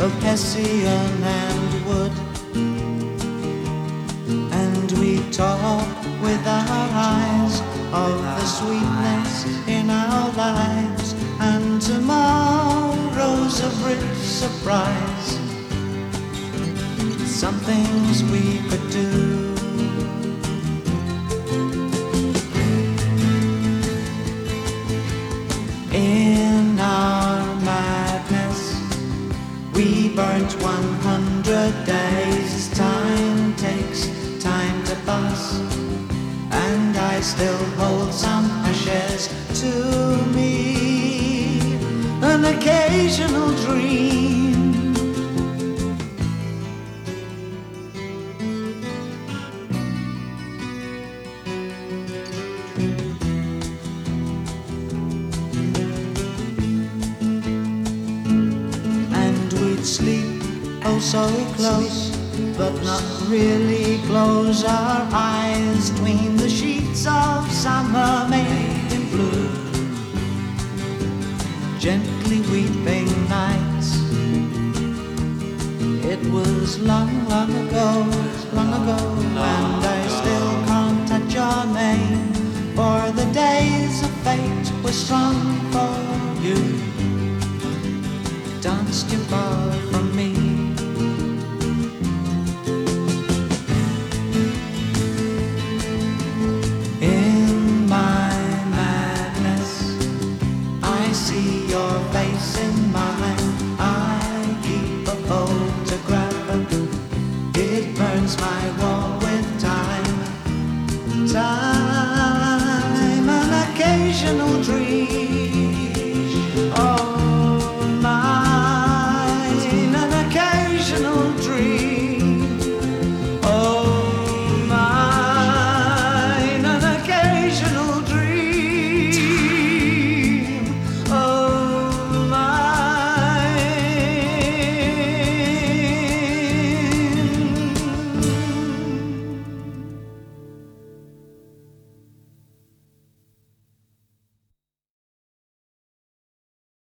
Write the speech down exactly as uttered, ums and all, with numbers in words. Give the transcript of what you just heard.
of Hessian and wood, and we talk with our eyes of the sweetness in our lives, and tomorrow's a rich surprise. Some things we could do. In our madness, we burnt one hundred days. Time takes time to pass, and I still hold some ashes to me, an occasional dream. Sleep oh so close, but not really close our eyes between the sheets of summer made in blue. Gently weeping nights. It was long, long ago, long ago, and I still can't touch your name, for the days of fate were strong for you. Danced you far